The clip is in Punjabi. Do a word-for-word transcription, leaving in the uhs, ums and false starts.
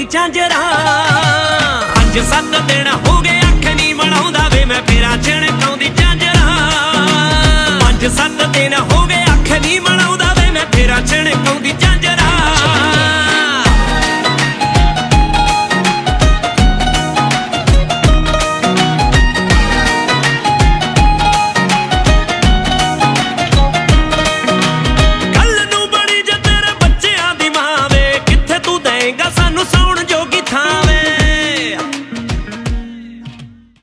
ਝਾਂਜਰਾਂ। ਪੰਜ ਸੱਤ ਦਿਨ ਹੋ ਗਏ ਅੱਖ ਨੀ ਬਣਾਉਂਦਾ ਵੇ ਮੈਂ ਫੇਰਾ ਛਣਕਾਉਂਦੀ ਝਾਂਜਰਾਂ। ਪੰਜ ਸੱਤ ਦਿਨ ਹੋ ਗਏ ਅੱਖ ਨੀ ਬਣਾਉਂਦਾ ਵੇ ਮੈਂ ਫੇਰਾ ਛਣਕਾਉਂਦੀ ਝਾਂਜਰਾਂ।